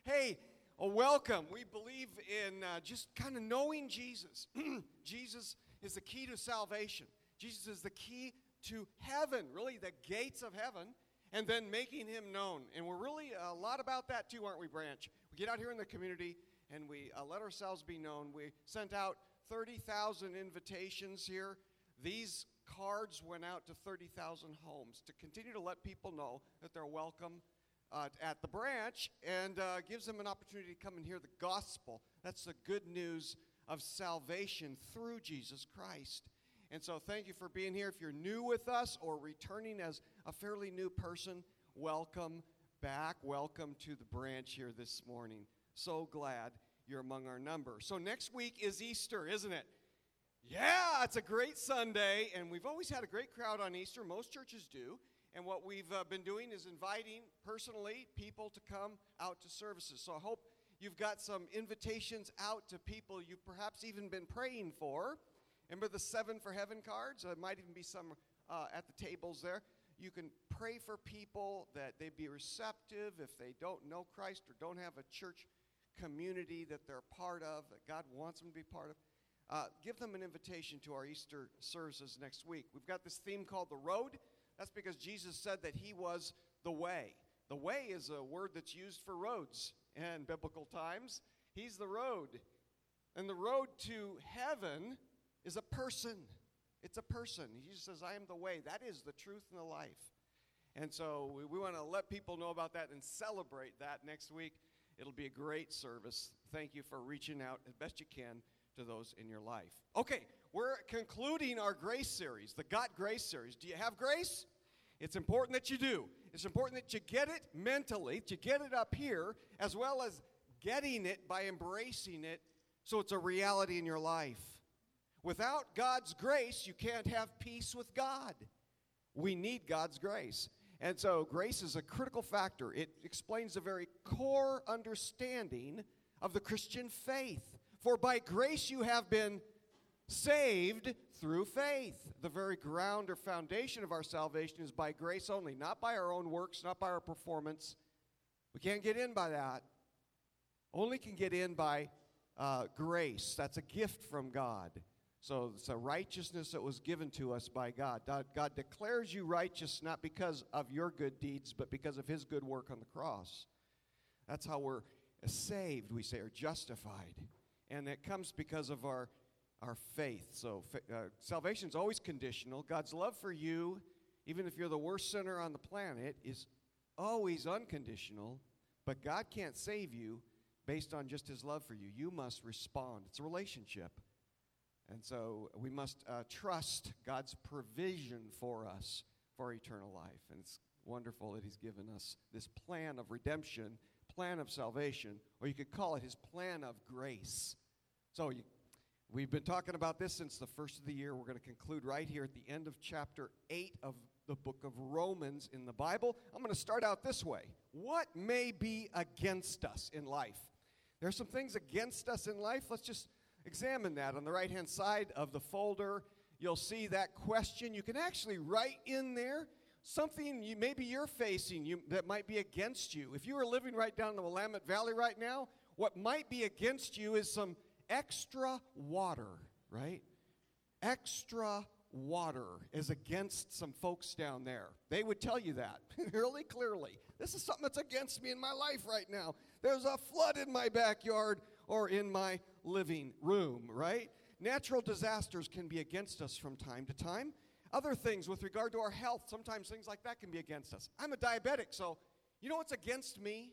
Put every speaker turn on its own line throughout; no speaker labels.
Hey, welcome. We believe in just kind of knowing Jesus. Jesus is the key to salvation. Jesus is the key to heaven, really the gates of heaven, and then making him known. And we're really a lot about that too, aren't we, Branch? We get out here in the community and we let ourselves be known. We sent out 30,000 invitations here. These cards went out to 30,000 homes to continue to let people know that they're welcome at the branch, and gives them an opportunity to come and hear the gospel. That's the good news of salvation through Jesus Christ. And so thank you for being here. If you're new with us or returning as a fairly new person, welcome back. Welcome to the branch here this morning. So glad you're among our number. So next week is Easter, isn't it? Yeah, it's a great Sunday, and we've always had a great crowd on Easter. Most churches do. And what we've been doing is inviting, personally, people to come out to services. So I hope you've got some invitations out to people you've perhaps even been praying for. Remember the 7 for Heaven cards? There might even be some at the tables there. You can pray for people that they be receptive if they don't know Christ or don't have a church community that they're part of, that God wants them to be part of. Give them an invitation to our Easter services next week. We've got this theme called The Road. That's because Jesus said that he was the way. The way is a word that's used for roads in biblical times. He's the road. And the road to heaven is a person. It's a person. He just says, I am the way. That is the truth and the life. And so we want to let people know about that and celebrate that next week. It'll be a great service. Thank you for reaching out as best you can to those in your life. Okay, we're concluding our grace series, the Got Grace series. Do you have grace? It's important that you do. It's important that you get it mentally, that you get it up here, as well as getting it by embracing it so it's a reality in your life. Without God's grace, you can't have peace with God. We need God's grace. And so grace is a critical factor. It explains the very core understanding of the Christian faith. For by grace you have been saved through faith. The very ground or foundation of our salvation is by grace only, not by our own works, not by our performance. We can't get in by that. Only can get in by grace. That's a gift from God. So it's a righteousness that was given to us by God. God declares you righteous not because of your good deeds, but because of his good work on the cross. That's how we're saved, we say, or justified. And it comes because of our faith. So salvation is always conditional. God's love for you, even if you're the worst sinner on the planet, is always unconditional. But God can't save you based on just his love for you. You must respond. It's a relationship. And so we must trust God's provision for us for eternal life. And it's wonderful that he's given us this plan of redemption, plan of salvation, or you could call it his plan of grace. So we've been talking about this since the first of the year. We're going to conclude right here at the end of chapter 8 of the book of Romans in the Bible. I'm going to start out this way. What may be against us in life? There are some things against us in life. Let's just examine that. On the right-hand side of the folder, you'll see that question. You can actually write in there something maybe you're facing that might be against you. If you were living right down in the Willamette Valley right now, what might be against you is some extra water, right? Extra water is against some folks down there. They would tell you that really clearly. This is something that's against me in my life right now. There's a flood in my backyard or in my living room, right? Natural disasters can be against us from time to time. Other things with regard to our health, sometimes things like that can be against us. I'm a diabetic, so you know what's against me?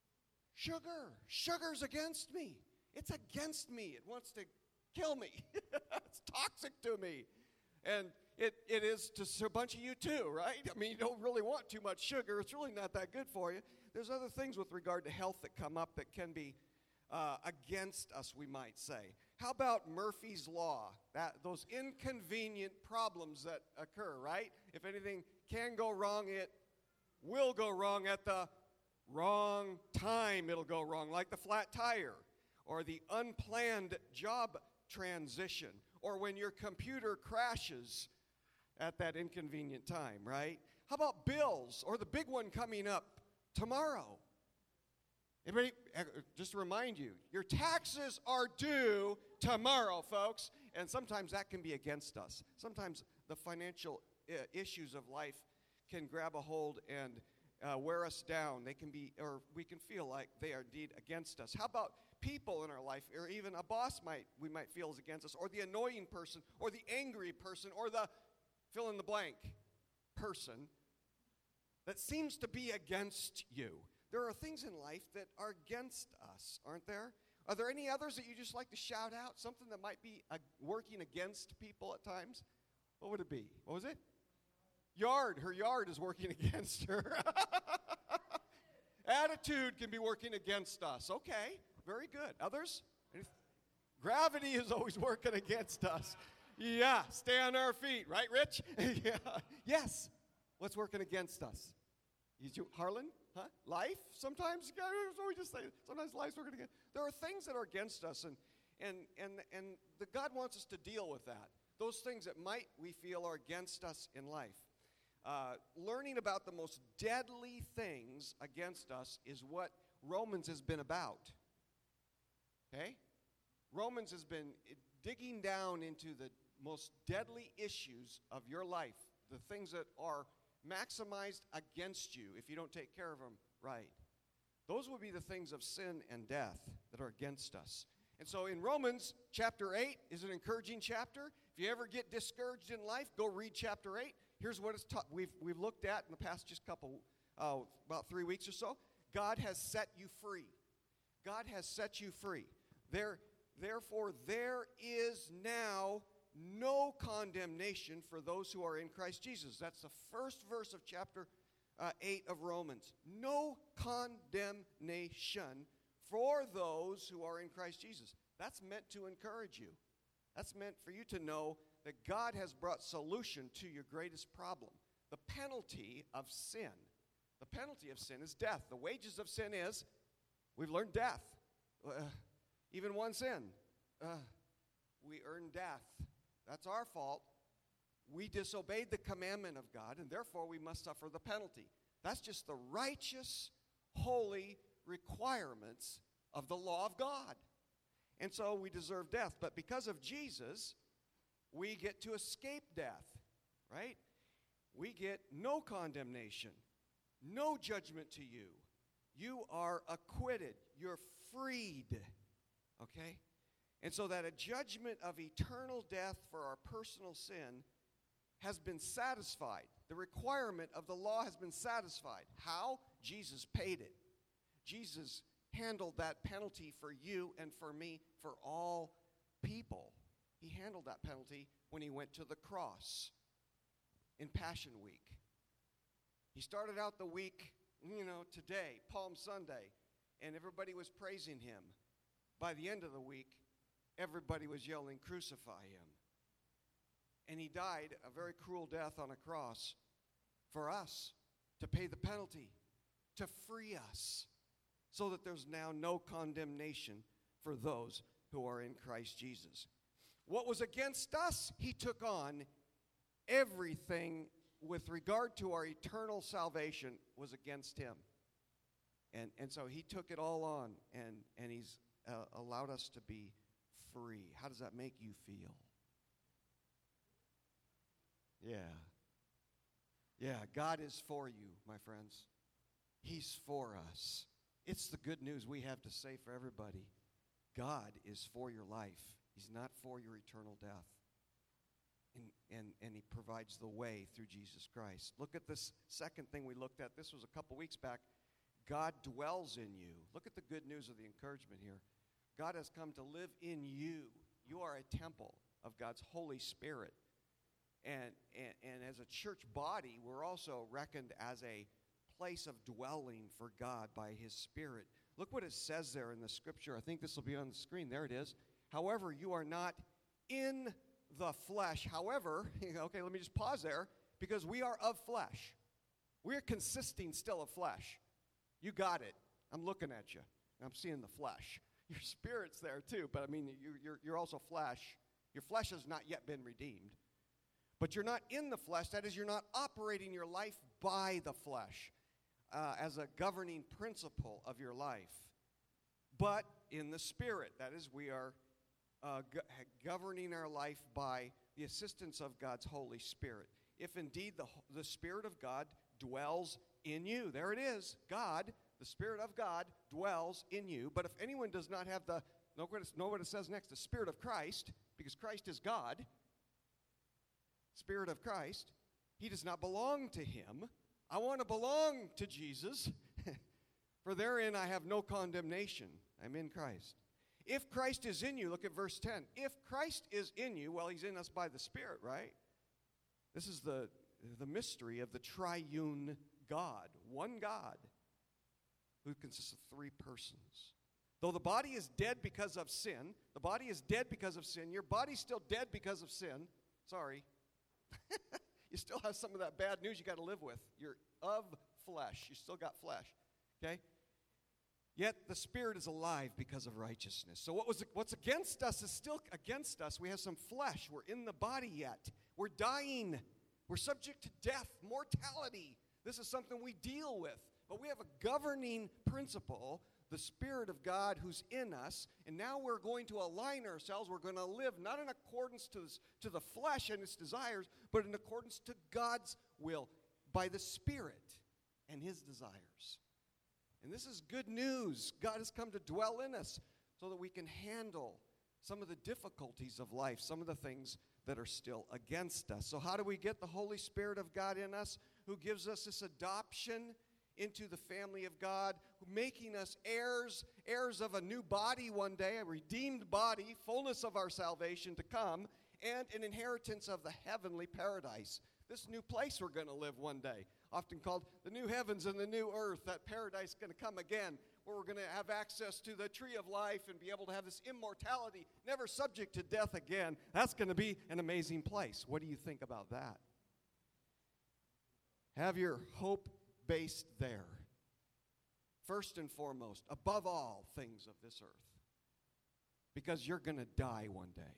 Sugar. Sugar's against me. It's against me. It wants to kill me. It's toxic to me. And it is to a bunch of you too, right? I mean, you don't really want too much sugar. It's really not that good for you. There's other things with regard to health that come up that can be against us, we might say. How about Murphy's Law? Those inconvenient problems that occur, right? If anything can go wrong, it will go wrong at the wrong time. It'll go wrong, like the flat tire or the unplanned job transition or when your computer crashes at that inconvenient time, right? How about bills or the big one coming up tomorrow? Anybody, just to remind you, your taxes are due tomorrow, folks. And sometimes that can be against us. Sometimes the financial issues of life can grab a hold and wear us down. They can be, or we can feel like they are indeed against us. How about people in our life, or even a boss we might feel is against us, or the annoying person, or the angry person, or the fill in the blank person that seems to be against you. There are things in life that are against us, aren't there? Are there any others that you just like to shout out? Something that might be working against people at times? What would it be? What was it? Yard. Her yard is working against her. Attitude can be working against us. Okay, very good. Others? Gravity is always working against us. Yeah, stay on our feet, right, Rich? Yeah. Yes. What's working against us? Harlan? Huh? Life? Sometimes, we just say, sometimes life's working against. There are things that are against us, and God wants us to deal with that. Those things that we feel are against us in life. Learning about the most deadly things against us is what Romans has been about. Okay? Romans has been digging down into the most deadly issues of your life, the things that are maximized against you if you don't take care of them right. Those would be the things of sin and death that are against us. And so in Romans chapter 8 is an encouraging chapter. If you ever get discouraged in life, go read chapter 8. Here's what it's taught. We've looked at in the past just about 3 weeks or so. God has set you free. God has set you free. Therefore, there is now no condemnation for those who are in Christ Jesus. That's the first verse of chapter 8 of Romans. No condemnation for those who are in Christ Jesus. That's meant to encourage you. That's meant for you to know that God has brought solution to your greatest problem. The penalty of sin. The penalty of sin is death. The wages of sin is, we've learned death. Even one sin. We earn death. That's our fault. We disobeyed the commandment of God, and therefore we must suffer the penalty. That's just the righteous, holy requirements of the law of God. And so we deserve death. But because of Jesus, we get to escape death, right? We get no condemnation, no judgment to you. You are acquitted. You're freed, okay? And so that a judgment of eternal death for our personal sin has been satisfied. The requirement of the law has been satisfied. How? Jesus paid it. Jesus handled that penalty for you and for me, for all people. He handled that penalty when he went to the cross in Passion Week. He started out the week, today, Palm Sunday, and everybody was praising him. By the end of the week, everybody was yelling, "Crucify him." And he died a very cruel death on a cross for us, to pay the penalty, to free us, so that there's now no condemnation for those who are in Christ Jesus. What was against us, he took on. Everything with regard to our eternal salvation was against him. And so he took it all on, and he's allowed us to be free. How does that make you feel? Yeah, God is for you, my friends. He's for us. It's the good news we have to say for everybody. God is for your life. He's not for your eternal death. And he provides the way through Jesus Christ. Look at this second thing we looked at. This was a couple weeks back. God dwells in you. Look at the good news of the encouragement here. God has come to live in you. You are a temple of God's Holy Spirit. And as a church body, we're also reckoned as a place of dwelling for God by his Spirit. Look what it says there in the scripture. I think this will be on the screen. There it is. However, you are not in the flesh. However, okay, let me just pause there, because we are of flesh. We're consisting still of flesh. You got it. I'm looking at you. I'm seeing the flesh. Your spirit's there too, but I mean, you're also flesh. Your flesh has not yet been redeemed. But you're not in the flesh. That is, you're not operating your life by the flesh as a governing principle of your life. but in the Spirit. That is, we are governing our life by the assistance of God's Holy Spirit. If indeed the Spirit of God dwells in you. There it is. God, the Spirit of God, dwells in you. But if anyone does not have know what it says next, the Spirit of Christ, because Christ is God, Spirit of Christ, he does not belong to him. I want to belong to Jesus, for therein I have no condemnation. I'm in Christ. If Christ is in you, look at verse 10. If Christ is in you, well, he's in us by the Spirit, right? This is the mystery of the triune God, one God, who consists of three persons. Though the body is dead because of sin, your body's still dead because of sin. Sorry. You still have some of that bad news you got to live with. You're of flesh. You still got flesh. Okay? Yet the Spirit is alive because of righteousness. So what's against us is still against us. We have some flesh. We're in the body yet. We're dying. We're subject to death, mortality. This is something we deal with. But we have a governing principle, the Spirit of God who's in us. And now we're going to align ourselves. We're going to live not in accordance to the flesh and its desires, but in accordance to God's will by the Spirit and his desires. And this is good news. God has come to dwell in us so that we can handle some of the difficulties of life, some of the things that are still against us. So how do we get the Holy Spirit of God in us, who gives us this adoption into the family of God, making us heirs of a new body one day, a redeemed body, fullness of our salvation to come, and an inheritance of the heavenly paradise. This new place we're going to live one day, often called the new heavens and the new earth. That paradise is going to come again, where we're going to have access to the tree of life and be able to have this immortality, never subject to death again. That's going to be an amazing place. What do you think about that? Have your hope based there. First and foremost, above all things of this earth. Because you're going to die one day.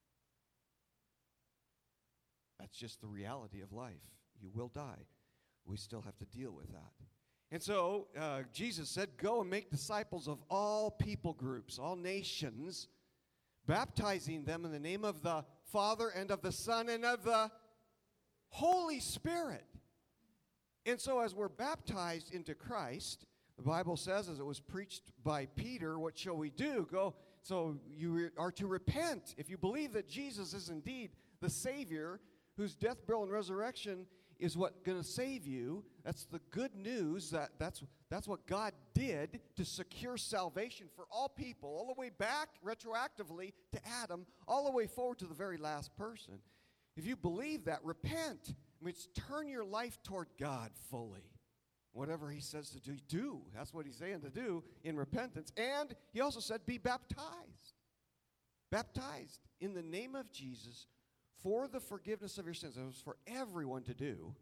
That's just the reality of life. You will die. We still have to deal with that. And so Jesus said, go and make disciples of all people groups, all nations, baptizing them in the name of the Father and of the Son and of the Holy Spirit. And so as we're baptized into Christ, the Bible says, as it was preached by Peter, what shall we do? So you are to repent. If you believe that Jesus is indeed the Savior, whose death, burial, and resurrection is what going to save you. That's the good news. That's what God did to secure salvation for all people, all the way back retroactively to Adam, all the way forward to the very last person. If you believe that, repent. Turn your life toward God fully. Whatever he says to do, do. That's what he's saying to do in repentance. And he also said, be baptized. Baptized in the name of Jesus for the forgiveness of your sins. It was for everyone to do.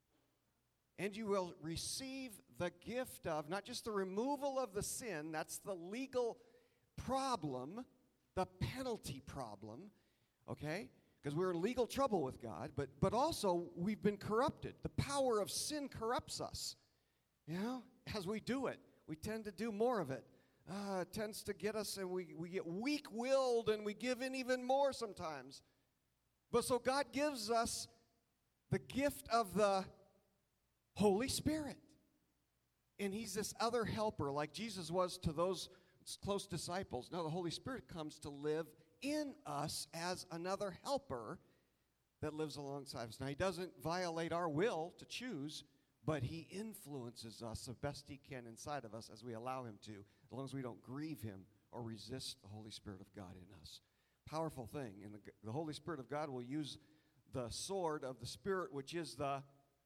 And you will receive the gift of, not just the removal of the sin, that's the legal problem, the penalty problem, okay? Because we're in legal trouble with God, but also we've been corrupted. The power of sin corrupts us. You know, as we do it, we tend to do more of it. It tends to get us, and we get weak-willed, and we give in even more sometimes. But so God gives us the gift of the Holy Spirit. And he's this other helper, like Jesus was to those close disciples. Now the Holy Spirit comes to live in us as another helper that lives alongside us. Now he doesn't violate our will to choose, but he influences us the best he can inside of us as we allow him to, as long as we don't grieve him or resist the Holy Spirit of God in us. Powerful thing. And the Holy Spirit of God will use the sword of the Spirit, which is the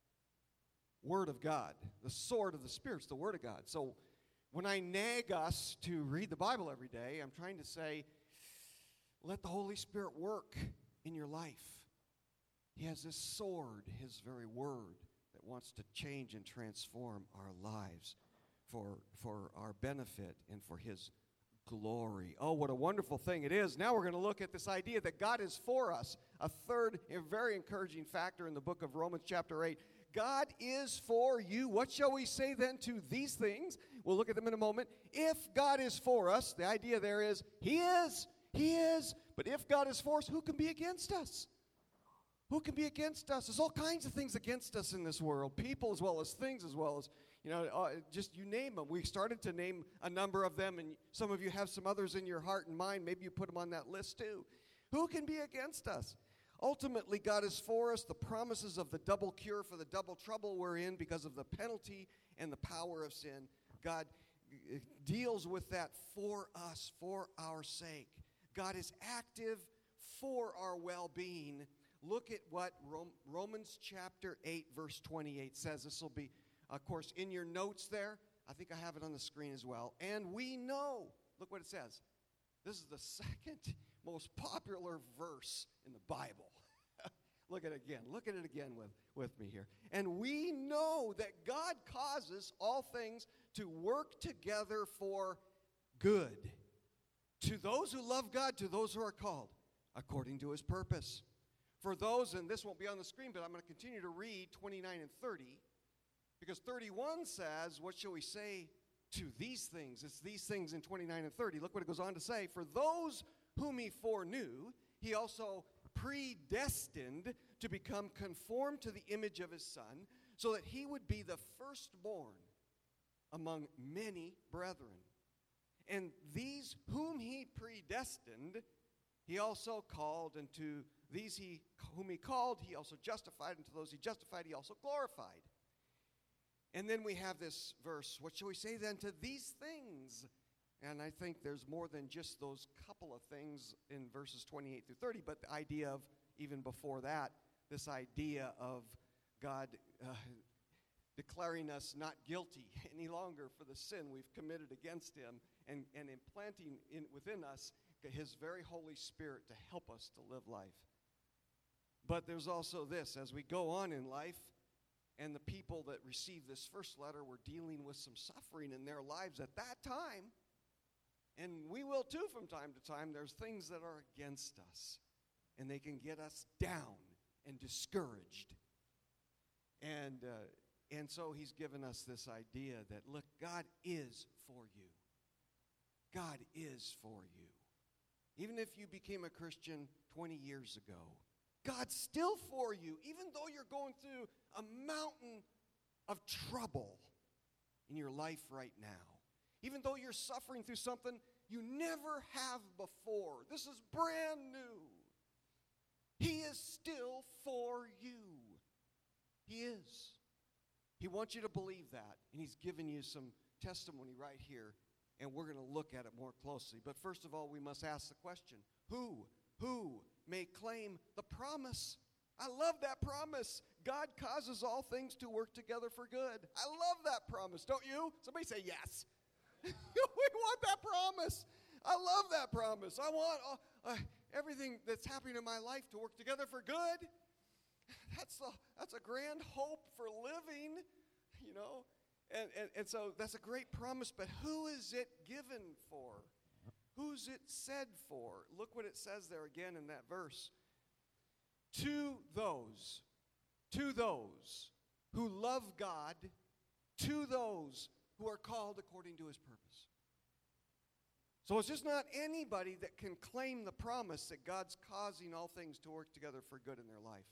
Word of God. The sword of the Spirit is the Word of God. So when I nag us to read the Bible every day, I'm trying to say, let the Holy Spirit work in your life. He has this sword, his very word, that wants to change and transform our lives for our benefit and for his glory. Oh, what a wonderful thing it is. Now we're going to look at this idea that God is for us. A third and very encouraging factor in the book of Romans chapter 8. God is for you. What shall we say then to these things? We'll look at them in a moment. If God is for us, the idea there is, He is. He is. But if God is for us, who can be against us? Who can be against us? There's all kinds of things against us in this world. People as well as things as well as, just you name them. We started to name a number of them, and some of you have some others in your heart and mind. Maybe you put them on that list too. Who can be against us? Ultimately, God is for us. The promises of the double cure for the double trouble we're in because of the penalty and the power of sin. God deals with that for us, for our sake. God is active for our well-being. Look at what Romans chapter 8, verse 28 says. This will be, of course, in your notes there. I think I have it on the screen as well. And we know, look what it says. This is the second most popular verse in the Bible. Look at it again. Look at it again with me here. And we know that God causes all things to work together for good. To those who love God, to those who are called, according to His purpose. For those, and this won't be on the screen, but I'm going to continue to read 29 and 30, because 31 says, what shall we say to these things? It's these things in 29 and 30. Look what it goes on to say. For those whom He foreknew, He also predestined to become conformed to the image of His Son, so that He would be the firstborn among many brethren. And these whom He predestined, He also called, and to these whom He called, He also justified, and to those He justified, He also glorified. And then we have this verse, what shall we say then to these things? And I think there's more than just those couple of things in verses 28 through 30, but the idea of, even before that, this idea of God declaring us not guilty any longer for the sin we've committed against Him, and implanting within us His very Holy Spirit to help us to live life. But there's also this, as we go on in life, and the people that received this first letter were dealing with some suffering in their lives at that time, and we will too from time to time. There's things that are against us, and they can get us down and discouraged. And so He's given us this idea that, look, God is for you. God is for you. Even if you became a Christian 20 years ago, God's still for you, even though you're going through a mountain of trouble in your life right now. Even though you're suffering through something you never have before. This is brand new. He is still for you. He is. He wants you to believe that, and He's given you some testimony right here, and we're going to look at it more closely. But first of all, we must ask the question, who may claim the promise? I love that promise. God causes all things to work together for good. I love that promise, don't you? Somebody say yes. We want that promise. I love that promise. I want everything that's happening in my life to work together for good. That's a grand hope for living, And so that's a great promise, but who is it given for? Who's it said for? Look what it says there again in that verse. To those who love God, to those who are called according to His purpose. So it's just not anybody that can claim the promise that God's causing all things to work together for good in their life.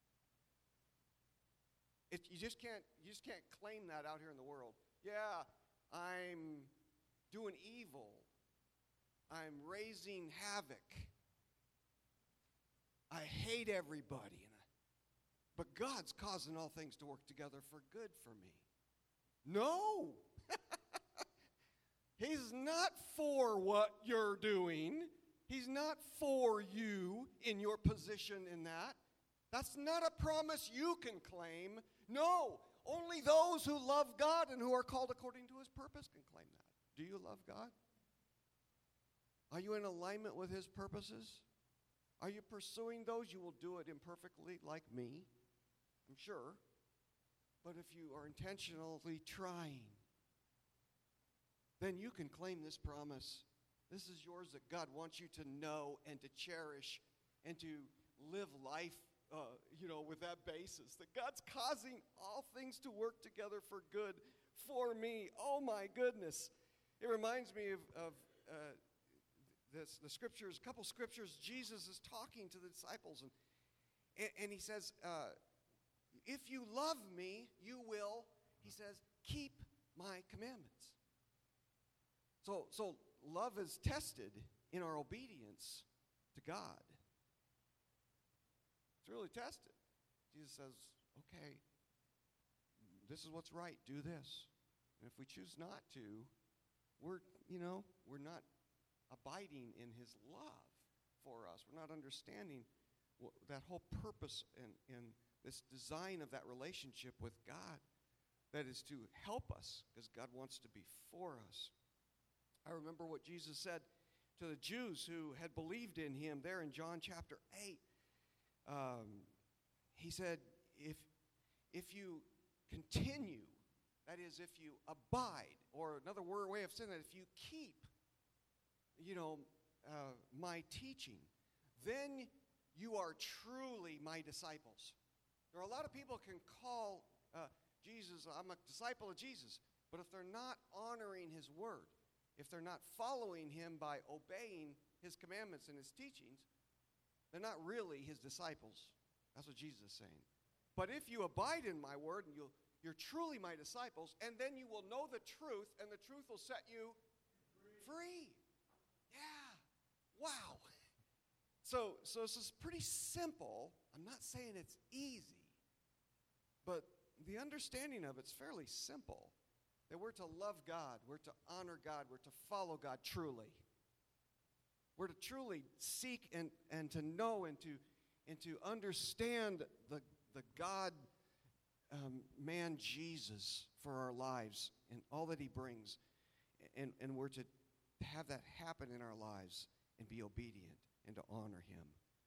You just can't claim that out here in the world. Yeah, I'm doing evil. I'm raising havoc. I hate everybody. But God's causing all things to work together for good for me. No. He's not for what you're doing. He's not for you in your position in that. That's not a promise you can claim. No, only those who love God and who are called according to His purpose can claim that. Do you love God? Are you in alignment with His purposes? Are you pursuing those? You will do it imperfectly like me, I'm sure. But if you are intentionally trying, then you can claim this promise. This is yours that God wants you to know and to cherish and to live life with that basis, that God's causing all things to work together for good for me. Oh my goodness. It reminds me of the scriptures, a couple scriptures. Jesus is talking to the disciples, and he says, if you love me, you will, he says, keep my commandments. So love is tested in our obedience to God. It's really tested. Jesus says, okay, this is what's right, do this. And if we choose not to, we're not abiding in his love for us. We're not understanding that whole purpose in this design of that relationship with God, that is to help us, because God wants to be for us. I remember what Jesus said to the Jews who had believed in him there in John chapter 8. He said, if you continue, that is, if you abide, or another way of saying that, if you keep, my teaching, then you are truly my disciples. There are a lot of people can call Jesus, I'm a disciple of Jesus, but if they're not honoring his word, if they're not following him by obeying his commandments and his teachings, they're not really his disciples. That's what Jesus is saying. But if you abide in my word, and you're truly my disciples, and then you will know the truth, and the truth will set you free. Yeah. Wow. So this is pretty simple. I'm not saying it's easy, but the understanding of it's fairly simple. That we're to love God, we're to honor God, we're to follow God truly. We're to truly seek and to know and to understand the God man Jesus for our lives and all that he brings. And we're to have that happen in our lives and be obedient and to honor him.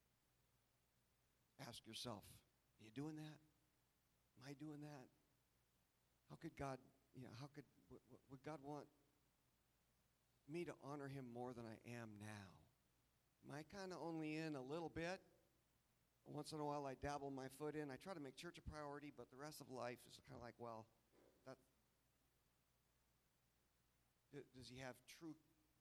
Ask yourself, are you doing that? Am I doing that? How could God, would God want me to honor him more than I am now? Am I kind of only in a little bit? Once in a while I dabble my foot in. I try to make church a priority, but the rest of life is kind of like, well, does he have true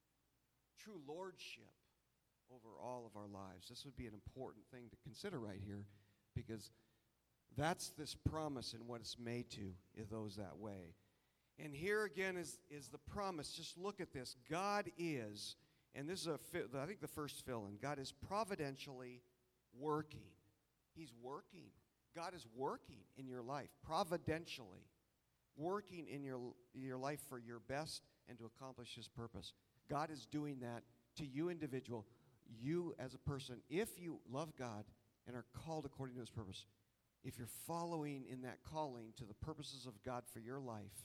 lordship over all of our lives? This would be an important thing to consider right here, because that's this promise and what it's made to those that way. And here again is the promise. Just look at this. God is, and this is I think the first fill-in, God is providentially working. He's working. God is working in your life, providentially, working in your life for your best and to accomplish his purpose. God is doing that to you individual, you as a person, if you love God and are called according to his purpose. If you're following in that calling to the purposes of God for your life,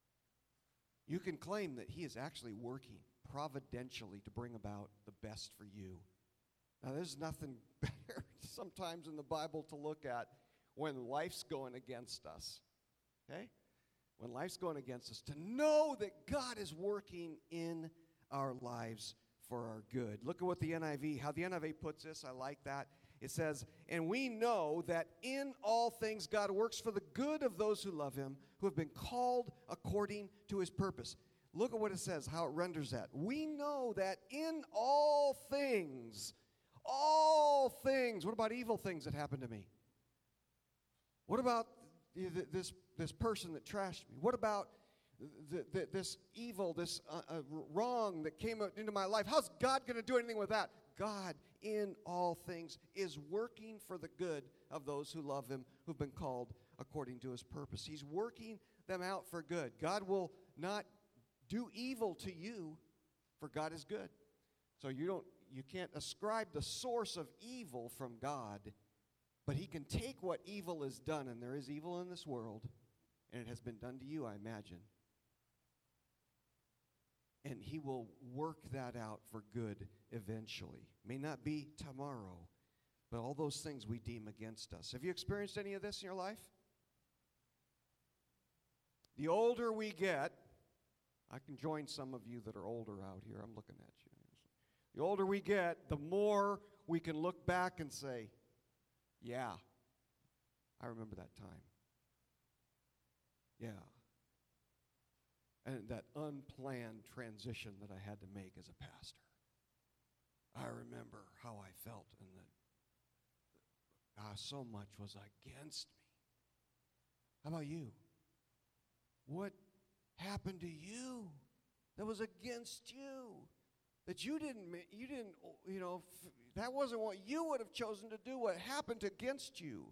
you can claim that he is actually working providentially to bring about the best for you. Now, there's nothing better sometimes in the Bible to look at when life's going against us, okay? When life's going against us, to know that God is working in our lives for our good. Look at what how the NIV puts this. I like that. It says, and we know that in all things God works for the good of those who love him, who have been called according to his purpose. Look at what it says, how it renders that. We know that in all things, what about evil things that happen to me? What about this person that trashed me? What about this evil, this wrong that came into my life? How's God going to do anything with that? God, in all things, is working for the good of those who love him, who've been called according to his purpose. He's working them out for good. God will not do evil to you, for God is good. So you can't ascribe the source of evil from God, but he can take what evil is done, and there is evil in this world, and it has been done to you, I imagine. And he will work that out for good eventually. May not be tomorrow, but all those things we deem against us. Have you experienced any of this in your life? The older we get, I can join some of you that are older out here. I'm looking at you. The older we get, the more we can look back and say, yeah, I remember that time. Yeah. and that unplanned transition that I had to make as a pastor. I remember how I felt and that so much was against me. How about you? What happened to you that was against you? That you didn't, that wasn't what you would have chosen to do. What happened against you?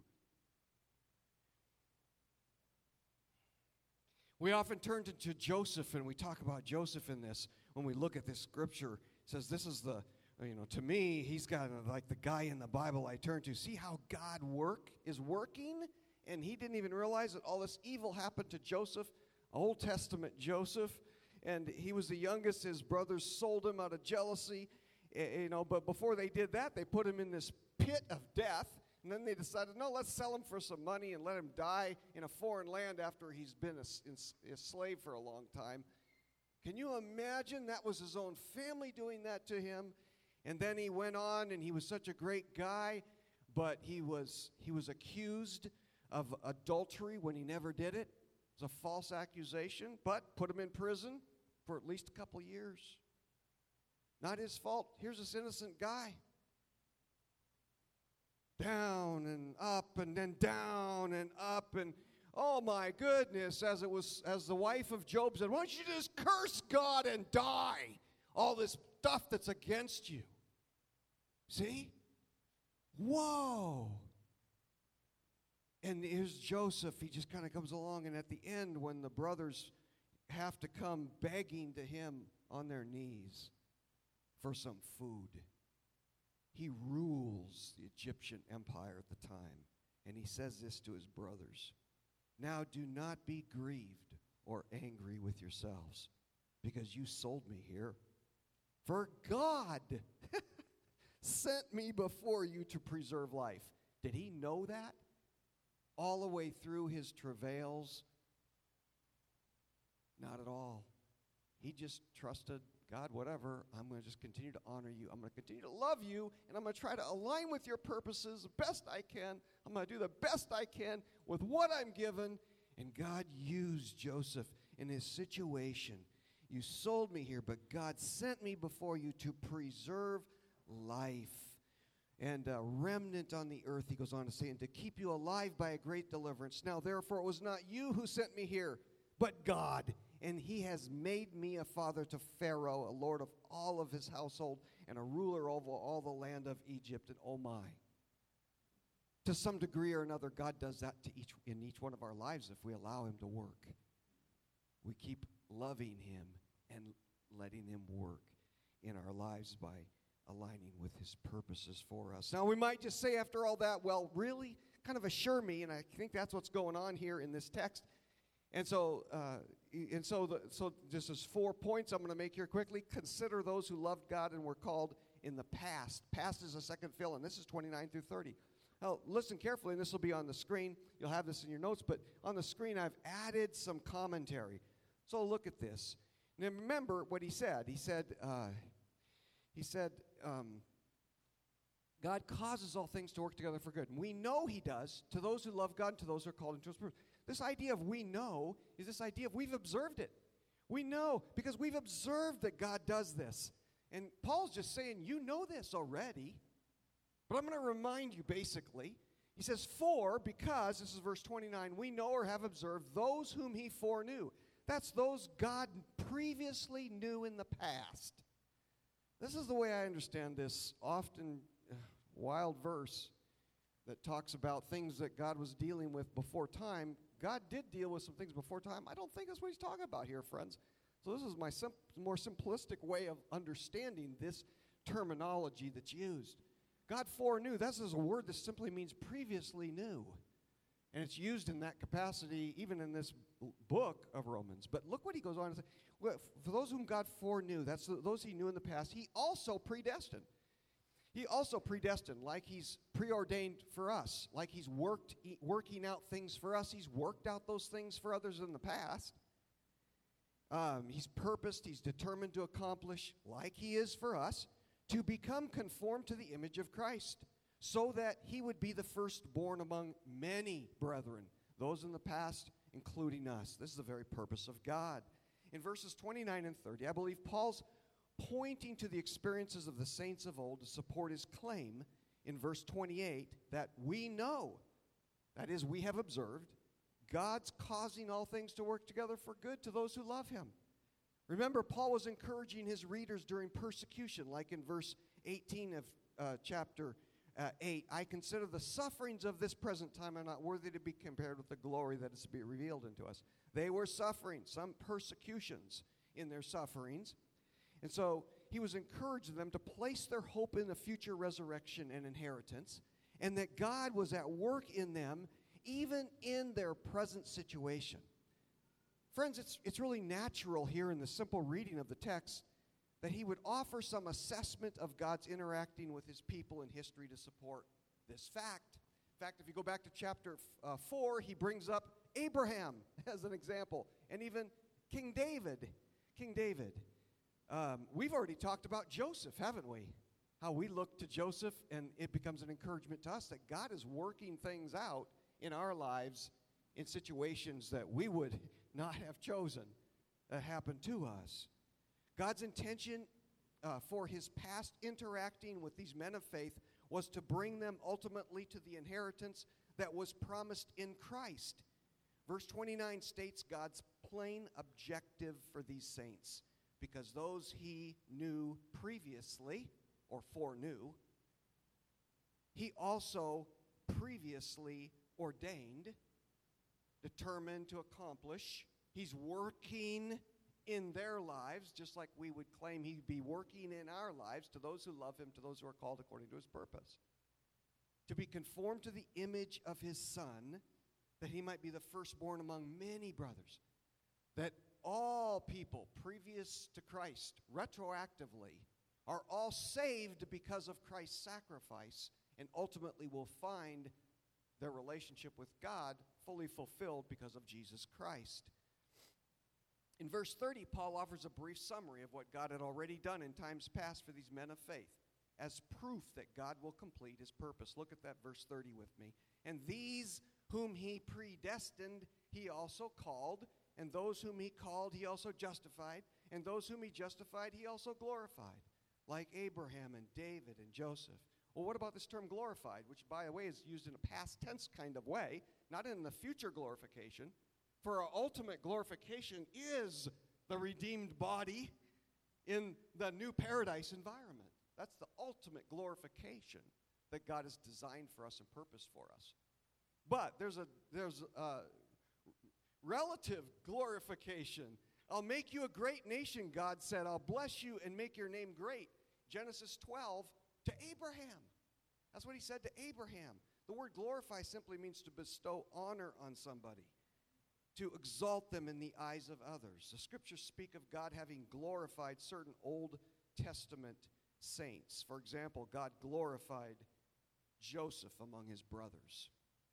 We often turn to Joseph, and we talk about Joseph in this. When we look at this scripture, it says this is the, to me, he's kind of like the guy in the Bible I turn to. See how God is working? And he didn't even realize that all this evil happened to Joseph, Old Testament Joseph. And he was the youngest. His brothers sold him out of jealousy. But before they did that, they put him in this pit of death. And then they decided, no, let's sell him for some money and let him die in a foreign land after he's been a slave for a long time. Can you imagine? That was his own family doing that to him. And then he went on, and he was such a great guy, but he was accused of adultery when he never did it. It was a false accusation, but put him in prison for at least a couple years. Not his fault. Here's this innocent guy. Down and up and then down and up, and oh my goodness, as the wife of Job said, why don't you just curse God and die? All this stuff that's against you. See? Whoa. And here's Joseph. He just kind of comes along, and at the end, when the brothers have to come begging to him on their knees for some food, he rules the Egyptian empire at the time. And he says this to his brothers: now do not be grieved or angry with yourselves, because you sold me here. For God sent me before you to preserve life. Did he know that? All the way through his travails? Not at all. He just trusted God, whatever, I'm going to just continue to honor you. I'm going to continue to love you, and I'm going to try to align with your purposes the best I can. I'm going to do the best I can with what I'm given. And God used Joseph in his situation. You sold me here, but God sent me before you to preserve life and a remnant on the earth, he goes on to say, and to keep you alive by a great deliverance. Now, therefore, it was not you who sent me here, but God. And he has made me a father to Pharaoh, a lord of all of his household, and a ruler over all the land of Egypt. And oh my. To some degree or another, God does that in each one of our lives if we allow him to work. We keep loving him and letting him work in our lives by aligning with his purposes for us. Now, we might just say after all that, well, really? Kind of assure me, and I think that's what's going on here in this text. And so this is 4 points I'm going to make here quickly. Consider those who loved God and were called in the past. Past is a second fill, and this is 29 through 30. Now, listen carefully, and this will be on the screen. You'll have this in your notes, but on the screen I've added some commentary. So look at this. Now, remember what he said. He said, God causes all things to work together for good. And we know he does to those who love God and to those who are called into his purpose. This idea of we know is this idea of we've observed it. We know because we've observed that God does this. And Paul's just saying, you know this already. But I'm going to remind you basically. He says, because, this is verse 29, we know or have observed those whom he foreknew. That's those God previously knew in the past. This is the way I understand this often wild verse that talks about things that God was dealing with before time. God did deal with some things before time. I don't think that's what he's talking about here, friends. So this is my more simplistic way of understanding this terminology that's used. God foreknew, that's a word that simply means previously knew. And it's used in that capacity even in this book of Romans. But look what he goes on to say. Well, for those whom God foreknew, that's those he knew in the past, he also predestined. He also predestined, like he's preordained for us, like he's working out things for us. He's worked out those things for others in the past. He's purposed, he's determined to accomplish, like he is for us, to become conformed to the image of Christ, so that he would be the firstborn among many brethren, those in the past, including us. This is the very purpose of God. in verses 29 and 30, I believe Paul's pointing to the experiences of the saints of old to support his claim in verse 28 that we know, that is, we have observed, God's causing all things to work together for good to those who love him. Remember, Paul was encouraging his readers during persecution, like in verse 18 of chapter 8. I consider the sufferings of this present time are not worthy to be compared with the glory that is to be revealed into us. They were suffering, some persecutions in their sufferings. And so he was encouraging them to place their hope in a future resurrection and inheritance, and that God was at work in them even in their present situation. Friends, it's really natural here in the simple reading of the text that he would offer some assessment of God's interacting with his people in history to support this fact. In fact, if you go back to chapter 4, he brings up Abraham as an example, and even King David. We've already talked about Joseph, haven't we? How we look to Joseph, and it becomes an encouragement to us that God is working things out in our lives in situations that we would not have chosen that happened to us. God's intention for his past interacting with these men of faith was to bring them ultimately to the inheritance that was promised in Christ. Verse 29 states God's plain objective for these saints, because those he knew previously, or foreknew, he also previously ordained, determined to accomplish. He's working in their lives, just like we would claim he'd be working in our lives, to those who love him, to those who are called according to his purpose. To be conformed to the image of his Son, that he might be the firstborn among many brothers. That all people previous to Christ, retroactively, are all saved because of Christ's sacrifice, and ultimately will find their relationship with God fully fulfilled because of Jesus Christ. In verse 30, Paul offers a brief summary of what God had already done in times past for these men of faith, as proof that God will complete his purpose. Look at that verse 30 with me. And these whom he predestined, he also called, and those whom he called, he also justified, and those whom he justified, he also glorified, like Abraham and David and Joseph. Well, what about this term glorified, which, by the way, is used in a past tense kind of way, not in the future glorification? For our ultimate glorification is the redeemed body in the new paradise environment. That's the ultimate glorification that God has designed for us and purposed for us. But there's a relative glorification. I'll make you a great nation, God said. I'll bless you and make your name great. Genesis 12 to Abraham. That's what he said to Abraham. The word glorify simply means to bestow honor on somebody, to exalt them in the eyes of others. The scriptures speak of God having glorified certain Old Testament saints. For example, God glorified Joseph among his brothers.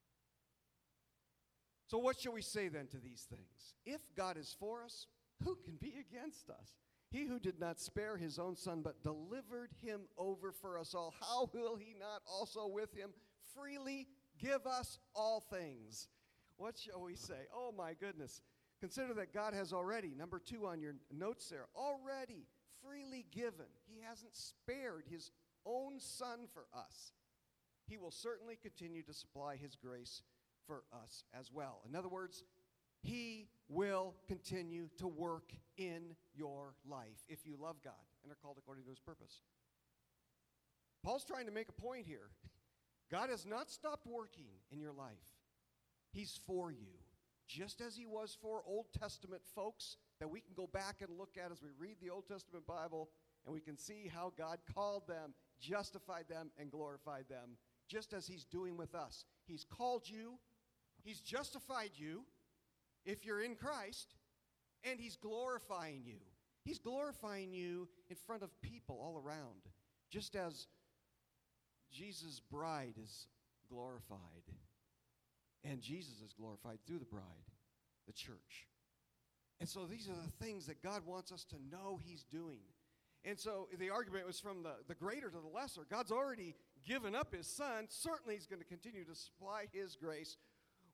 So what shall we say then to these things? If God is for us, who can be against us? He who did not spare his own son, but delivered him over for us all, how will he not also with him freely give us all things? What shall we say? Oh my goodness. Consider that God has already, number 2 on your notes there, already freely given. He hasn't spared his own son for us. He will certainly continue to supply his grace for us as well. In other words, he will continue to work in your life if you love God and are called according to his purpose. Paul's trying to make a point here. God has not stopped working in your life. He's for you, just as he was for Old Testament folks that we can go back and look at as we read the Old Testament Bible, and we can see how God called them, justified them, and glorified them, just as he's doing with us. He's called you, he's justified you, if you're in Christ, and he's glorifying you. He's glorifying you in front of people all around, just as Jesus' bride is glorified. And Jesus is glorified through the bride, the church. And so these are the things that God wants us to know he's doing. And so the argument was from the greater to the lesser. God's already given up his son. Certainly he's going to continue to supply his grace.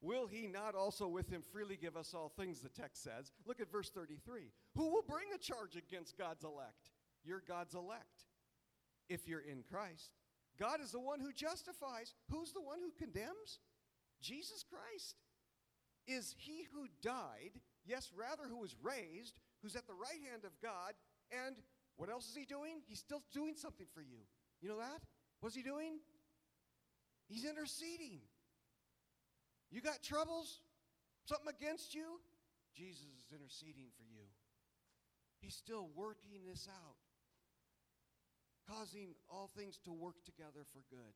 will he not also with him freely give us all things, the text says. Look at verse 33. Who will bring a charge against God's elect? You're God's elect if you're in Christ. God is the one who justifies. Who's the one who condemns? Jesus Christ is he who died, yes, rather who was raised, who's at the right hand of God, and what else is he doing? He's still doing something for you. You know that? What's he doing? He's interceding. You got troubles? Something against you? Jesus is interceding for you. He's still working this out, causing all things to work together for good.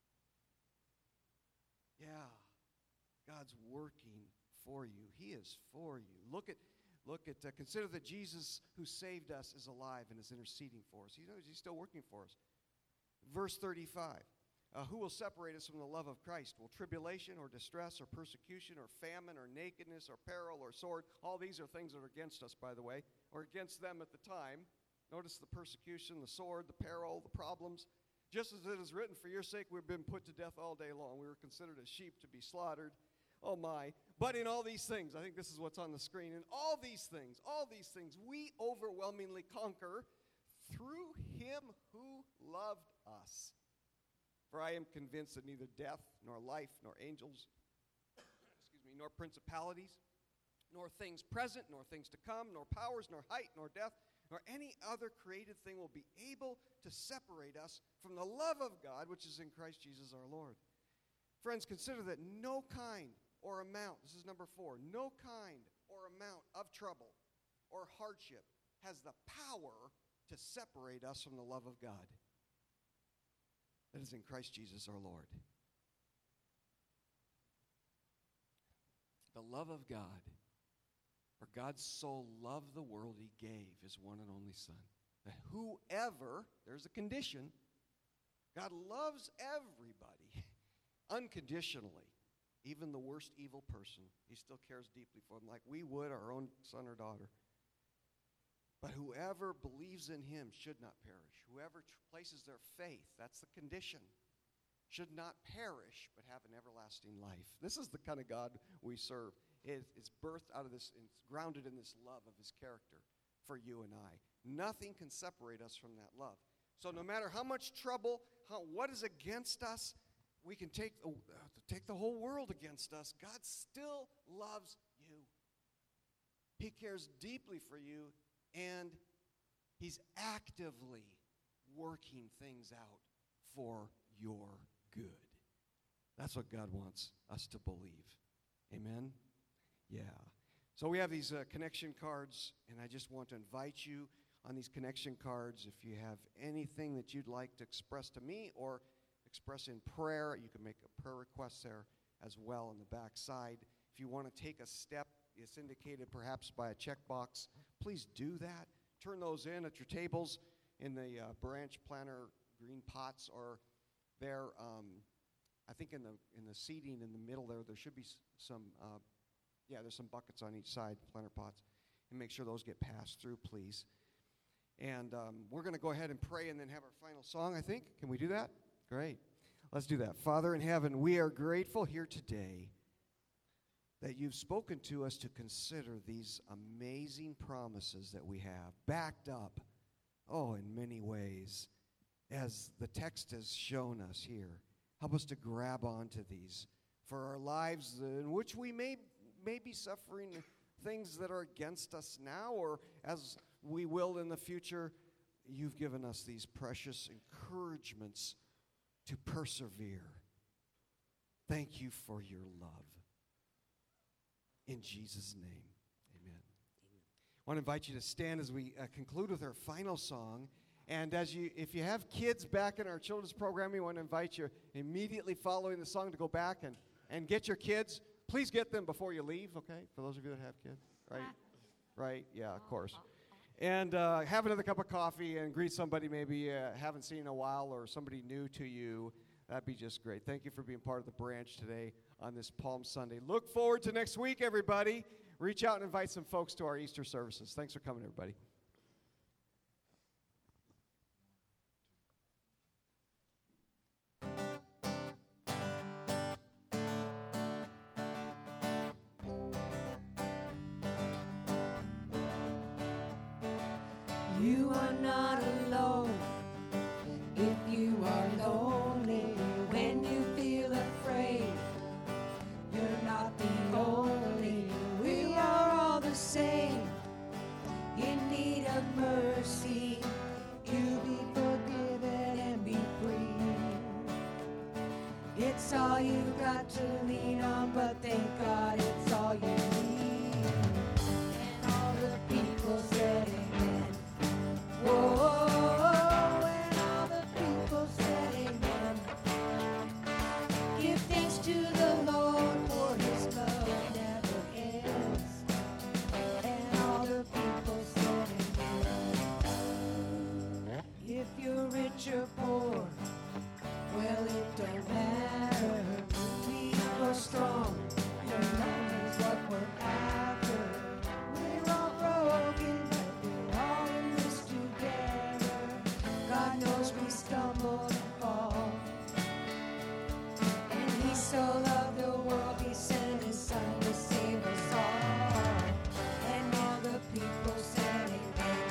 Yeah, God's working for you. He is for you. Consider that Jesus who saved us is alive and is interceding for us. He's still working for us. Verse 35. Who will separate us from the love of Christ? Will tribulation or distress or persecution or famine or nakedness or peril or sword? All these are things that are against us, by the way, or against them at the time. Notice the persecution, the sword, the peril, the problems. Just as it is written, for your sake we've been put to death all day long. We were considered as sheep to be slaughtered. Oh my. But in all these things, I think this is what's on the screen, in all these things, we overwhelmingly conquer through him who loved us. For I am convinced that neither death, nor life, nor angels, nor principalities, nor things present, nor things to come, nor powers, nor height, nor depth, nor any other created thing will be able to separate us from the love of God, which is in Christ Jesus our Lord. Friends, consider that no kind or amount, this is number 4, no kind or amount of trouble or hardship has the power to separate us from the love of God that is in Christ Jesus our Lord. The love of God. For God so loved the world, he gave his one and only Son. That whoever, there's a condition, God loves everybody unconditionally. Even the worst evil person, he still cares deeply for them like we would our own son or daughter. But whoever believes in him should not perish. Whoever places their faith, that's the condition, should not perish but have an everlasting life. This is the kind of God we serve. It's birthed out of this, it's grounded in this love of his character for you and I. Nothing can separate us from that love. So no matter how much trouble, what is against us, we can take the whole world against us. God still loves you. He cares deeply for you, and he's actively working things out for your good. That's what God wants us to believe. Amen? Yeah. So we have these connection cards, and I just want to invite you on these connection cards. If you have anything that you'd like to express to me or express in prayer, you can make a prayer request there as well on the back side. If you want to take a step, it's indicated perhaps by a checkbox, please do that. Turn those in at your tables in the branch planter green pots, or there, I think in the seating in the middle there should be some, there's some buckets on each side, planter pots, and make sure those get passed through, please. And we're going to go ahead and pray and then have our final song, I think. Can we do that? Great. Let's do that. Father in heaven, we are grateful here today that you've spoken to us to consider these amazing promises that we have, backed up, in many ways, as the text has shown us here. Help us to grab onto these for our lives in which we may be suffering things that are against us now, or as we will in the future. You've given us these precious encouragements to persevere. Thank you for your love. In Jesus' name, amen. I want to invite you to stand as we conclude with our final song. And if you have kids back in our children's program, we want to invite you immediately following the song to go back and get your kids. Please get them before you leave, okay? For those of you that have kids, right? Right, yeah, of course. And have another cup of coffee and greet somebody maybe you haven't seen in a while, or somebody new to you. That'd be just great. Thank you for being part of the branch today on this Palm Sunday. Look forward to next week, everybody. Reach out and invite some folks to our Easter services. Thanks for coming, everybody.
You are not alone. If you are lonely, when you feel afraid, you're not the only. We are all the same, in need of mercy. You be forgiven and be free. It's all you got to lean on, but thank God it's all you need. And all the people said amen. Whoa, and all the people said amen. Give thanks to the Lord, for his love never ends. And all the people said amen. If you're rich or poor, well, it don't matter. Weak or strong, your love is what we're after. We're all broken, but we're all in this together. God knows we stumble and fall. And he so loved the world, he sent his son to save us all. And all the people said amen.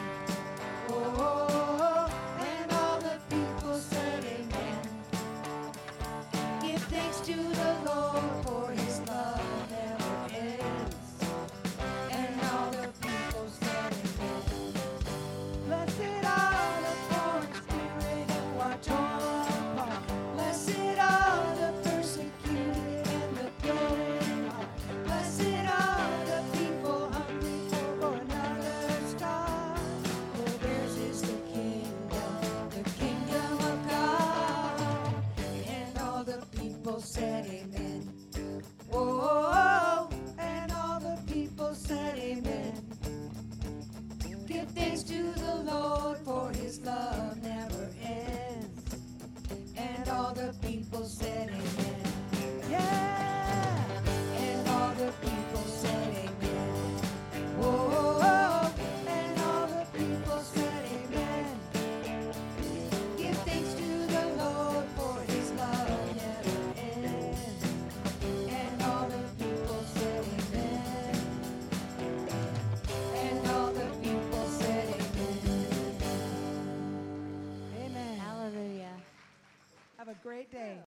Oh, and all the people said amen. Give thanks to the Lord, for his love never ends. And all the people said amen. Blessed are the poor in spirit who are torn apart. Blessed are the persecuted and the pure in heart. Blessed are the people hungry for another star. For theirs is the kingdom of God. And all the people said amen. Whoa, and all the people said amen. Give thanks to the Lord, for his love never ends. And all the people said amen. Yeah, and all the people said amen. Whoa, and all the people said amen. Give thanks to the Lord, for his love never ends. And all the people said amen. And all the people said amen. Amen.
Hallelujah.
Have a great day.